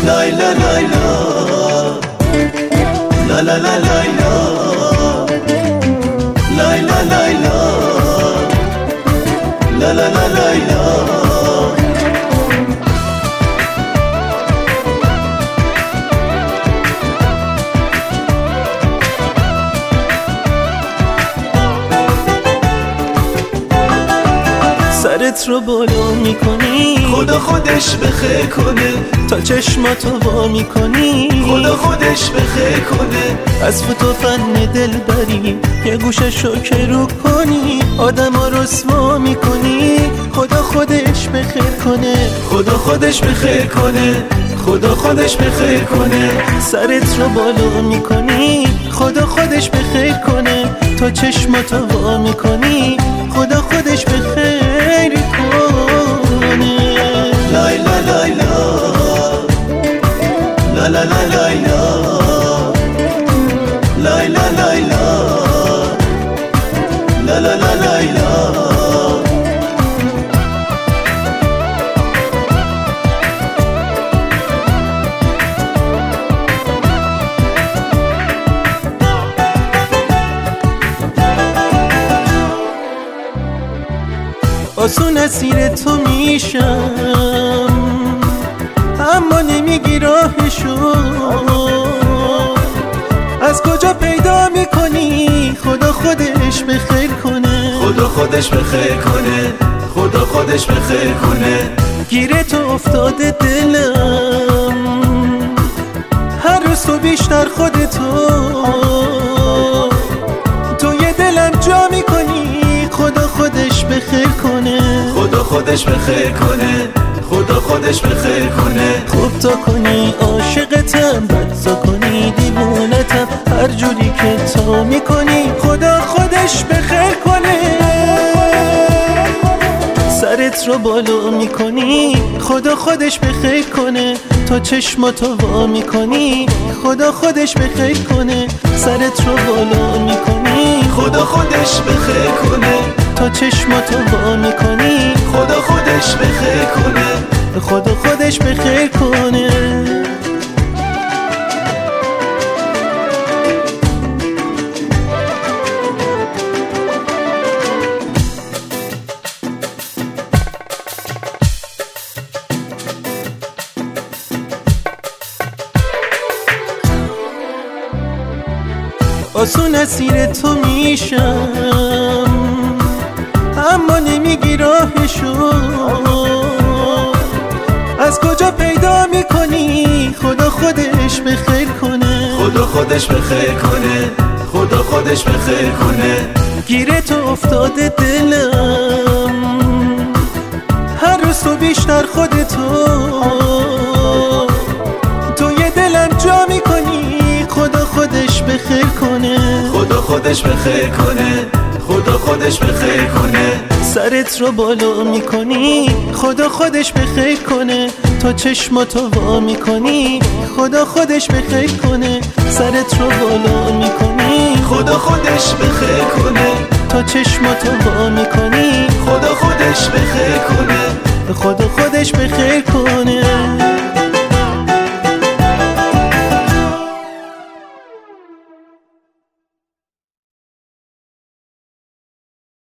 لای لا لای لا لا لا لا لای لا لای لا لای لا لا لا لا لای لا سرت رو بالا میکنی خدا خودش بخیر کنه، تا چشماتو وا میکنی خدا خودش بخیر کنه، از فوت و فن دل بری یه گوششو که رو کنی آدما رسوا میکنی خدا خودش بخیر کنه، خدا خودش بخیر کنه، خدا خودش بخیر کنه. سرت رو بالا میکنی خدا خودش بخیر کنه تا چشماتو وا میکنی خدا خودش بخیر کنه. لای لا لای لا لا لا لا لای لا لای لا لای لا لا لا لا لای لا آسون اسیر تو میشم اما نمیگی راهشو، از کجا پیدا میکنی خدا خودش بخیر کنه، خدا خودش بخیر کنه، خدا خودش بخیر کنه. گیره تو افتاده دلم هر روز تو بیشتر خودتو توی دلم جا میکنی خدا خودش بخیر کنه، خدا خودش بخیر کنه، خدا خودش بخیر کنه. خوب تا کنی عاشقتم بد تا کنی دیوونتم هر جوری که تو میکنی خدا خودش بخیر کنه. سرت رو بالا میکنی خدا خودش بخیر کنه تا چشماتو وا میکنی خدا خودش بخیر کنه. سرت رو بالا میکنی خدا خودش بخیر کنه تا چشماتو وا میکنی خدا خودش بخیر کنه، خدا خودش بخیر کنه. آسون اسیر تو میشم اما نمیگی راهشو، از کجا پیدا میکنی خدا خودش بخیر کنه، خدا خودش بخیر کنه، خدا خودش بخیر کنه. گیره تو افتاده دلم هر روز تو بیشتر خودتو توی دلم جا میکنی خدا خودش بخیر کنه، خدا خودش بخیر کنه، خدا خودش بخیر کنه. سرت رو بالا میکنی خدا خودش بخیر کنه تا چشماتو وا میکنی خدا خودش بخیر کنه. سرت رو بالا میکنی خدا خودش بخیر کنه تا چشماتو وا میکنی خدا خودش بخیر کنه، خدا خودش بخیر کنه.